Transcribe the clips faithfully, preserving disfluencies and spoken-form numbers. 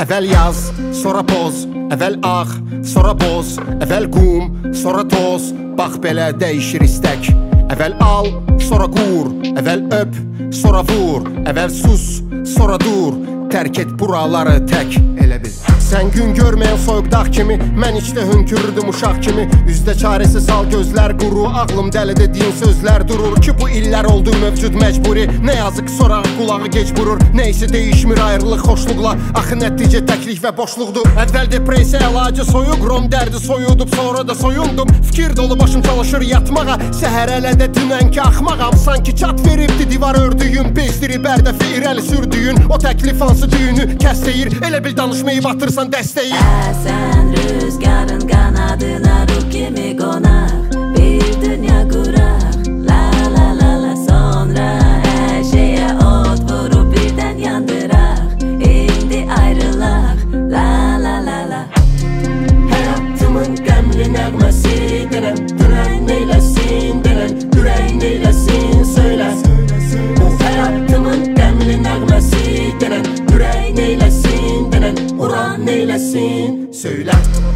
Əvvəl yaz, sonra poz, əvvəl ağ, sonra boz, əvvəl qum, sonra toz. Bax belə dəyişir istək. Əvvəl al, sonra qur, əvvəl öp, sonra vur, əvvəl sus, sonra dur. Tərk et buraları tək, elə bil. Sən gün görməyən soyuq dağ kimi, mən içdə hönkürürdüm uşaq kimi. Üzdə çarəsiz hal gözlər quru, ağlım dəli dediyin sözlər durur ki, bu illər oldu mövcud məcburi. Nə yazıq sonra qulağı gec vurur, neysə dəyişmir ayrılıq xoşluqla. Axı nəticə təklik və boşluqdur. Əvvəl depressiya əlacı soyuq, rom dərdi soyudub, sonra da soyundum. Fikir dolu başım çalışır yatmağa, səhər hələ də dünənki axmağam. Sanki çat veribdi divar ördüyün, bezdirib hər dəfə irəli sürdüyün. O təklif hansı düyünü kəs deyir, elə bil danışmayı batırsan dəstəyi. Əsən rüzgarın qanadına ruh kimi qonaq, bir dünya quraq. La la la la sonra hər şeyə od vurub birdən yandıraq. İndi ayrılaq, la la la la. Həyatımın qəmli nəğməsi denən, ürək neyləsin denən, ürək neyləsin söylə. Bu həyatımın qəmli nəğməsi denən, ürək neyləsin denən, uran neyləsin söylə.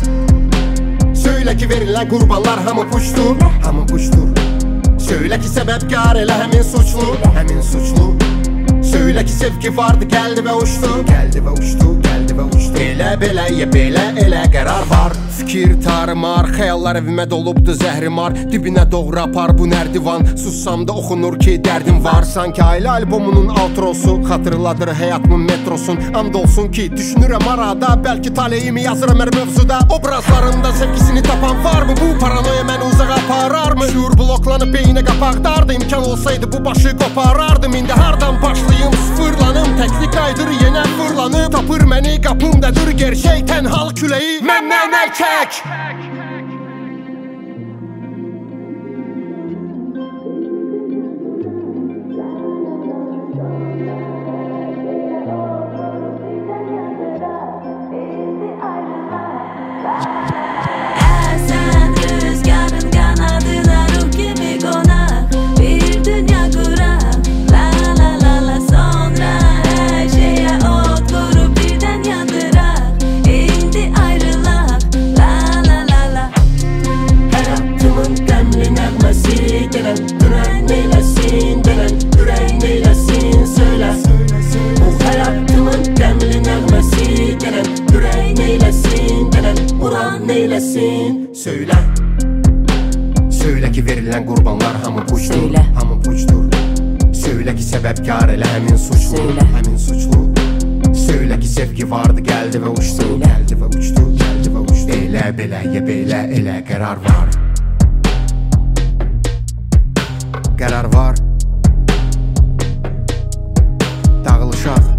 Söylə ki verilən qurbanlar hamı puçdur, hamı puçdur. Söylə ki səbəbkar elə həmin suçlu, həmin suçlu. Söylə ki sevgi vardı, gəldi və uçdu, gəldi və uçdu, gəldi və uçdu. Elə belə, ya belə, elə qərar var. Fikir tarımar, xəyallar evimə dolubdu zəhrimar. Dibinə doğru apar bu nərdivan, sussam da oxunur ki dərdim var. Sanki ailə albomunun outrosu, xatırladır həyatımın metrosun. And olsun ki düşünürəm arada, bəlkə taleyimi yazıram hər mövzuda. Obrazlarında sevgisini tapan varmı? Bu paranoya məni uzağa apararmı? Şuur bloklanıb beynə qapaqdardı, imkan olsaydı bu başı qoparardım. İndi hardan başlayım sıfırlanım, təklik aydır yenə fırlanıb. Tapır məni qapımdadır gerçək tənhal küləyi, məndən əlkək. Əsən rüzgarın qanadına ruh kimi qonaq, bir dünya quraq. La la la la sonra hər şeyə od vurub birdən yandıraq. İndi ayrılaq, la la la la. Həyatımın qəmli nəğməsi denən, ürək neyləsin denən, ürək neyləsin söylə. Bu həyatımın qəmli nəğməsi denən, ürək neyləsin denən, uran neyləsin söylə. Söylə ki verilən qurbanlar hamı puçdur, Söylə. hamı puçdur. Söylə ki səbəbkar elə həmin suçlu, Söylə. həmin suçlu. Söylə ki sevgi vardı, gəldi və uçdu, Söylə. gəldi və uçdu, gəldi və uçdu. Elə belə, ya belə, elə qərar var. Qərar var. Dağılışaq.